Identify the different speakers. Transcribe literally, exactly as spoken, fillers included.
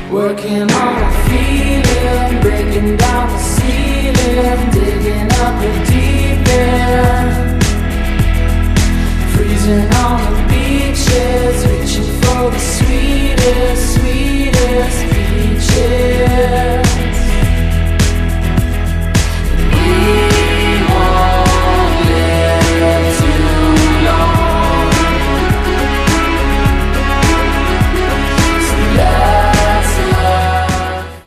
Speaker 1: Working on a feeling, breaking down the ceiling, digging up the deep end.